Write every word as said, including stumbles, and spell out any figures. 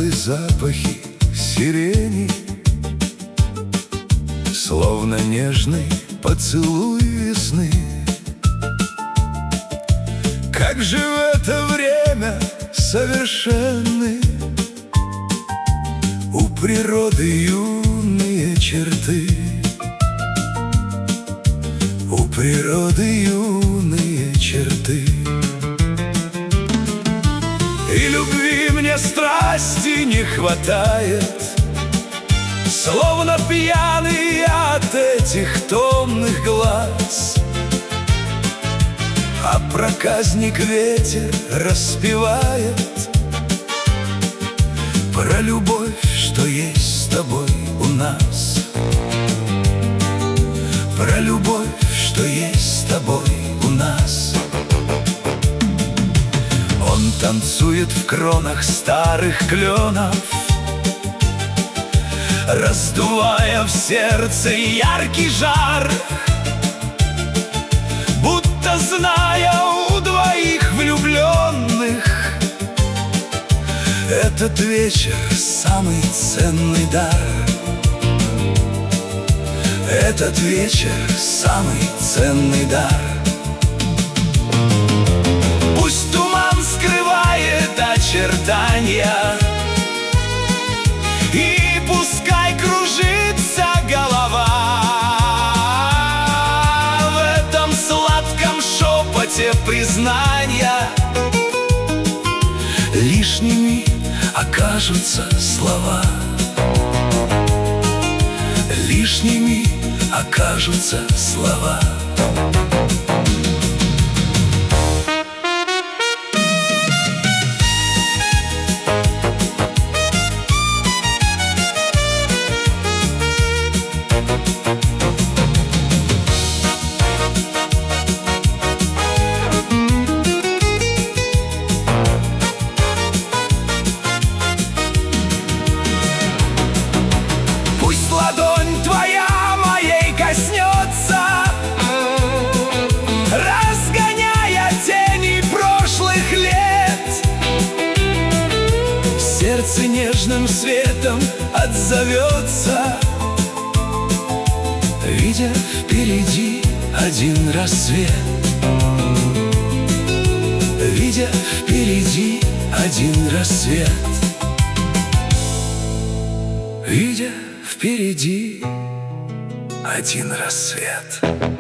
теплые запахи сирени, словно нежный поцелуй весны. Как же в это время совершенны у природы юные черты, у природы юные черты. И любви мне страсти не хватает, словно пьяный от этих томных глаз. А проказник ветер распевает про любовь, что есть с тобой у нас, про любовь, что есть с тобой у нас. Он танцует в кронах старых кленов, раздувая в сердце яркий жар, будто зная у двоих влюбленных этот вечер самый ценный дар. Этот вечер самый ценный дар. Пусть туман скрывает очертания, и пускай кружится голова, в этом сладком шепоте признания лишними окажутся слова, лишними окажутся слова. Ладонь твоя моей коснется, разгоняя тени прошлых лет. Сердце нежным светом отзовется, видя впереди один рассвет, видя впереди один рассвет, видя впереди один рассвет.